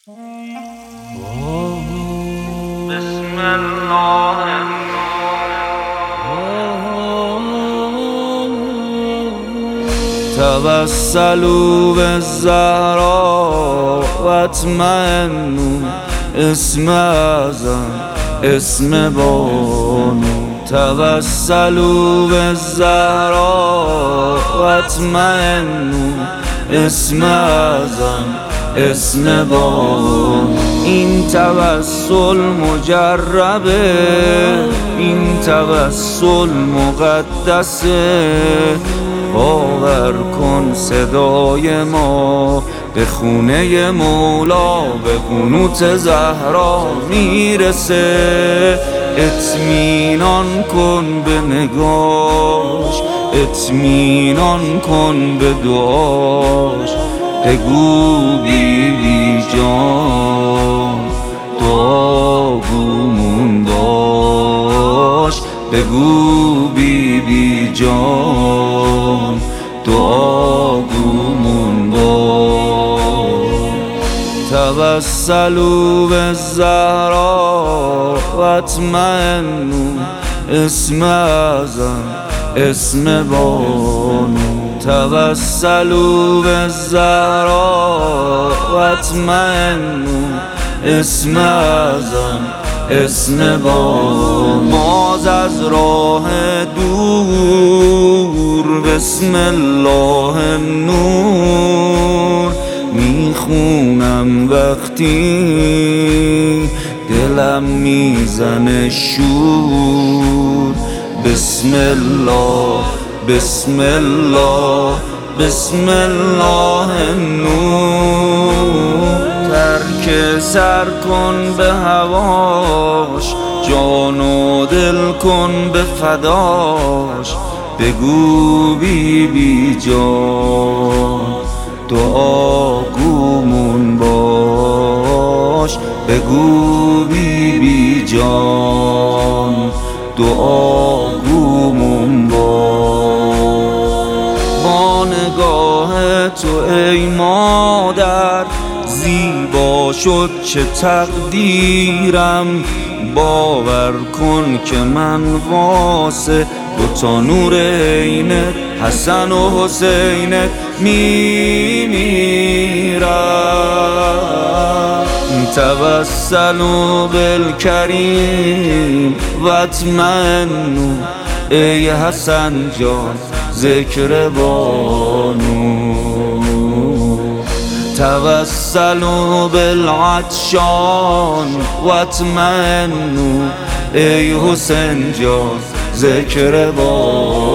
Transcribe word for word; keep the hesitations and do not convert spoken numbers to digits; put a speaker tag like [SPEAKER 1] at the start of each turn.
[SPEAKER 1] بسم الله توسلوا بالزهراء واطمئنوا اسم اعظم اسم بانو توسلوا بالزهراء واطمئنوا اسم اعظم اسم بانو این توسل مجربه، این توسل مقدسه. باور کن صدای ما به خونه مولا به قنوت زهرا میرسه. اطمینان کن به نگاش، اطمینان کن به دعاش. بگو بی بی جان دعاگومون باش. بگو بی بی جان دعاگومون باش. توسلوا بالزهراء واطمئنوا اسم اعظم اسم بانو توسلوا بالزهراء واطمئنوا اسم اعظم اسم بانو. باز از راه دور بسم الله نور میخونم وقتی دلم میزنه شور. بسم الله بسم الله بسم الله نور. ترک سر کن به هواش، جان و دل کن به فداش. بگو بی بی جان دعاگومون باش. بگو بی بی جان دعاگومون باش. با نگاه تو ای مادر زیبا شد چه تقدیرم. باور کن که من واسه دوتا نور عینت حسن و حسینت میمیرم. توسلوا بالکریم واطمئنوا ای حسن جان ذکر بانو. توسلوا بالعطشان واطمئنوا ای حسین جان ذکر بانو.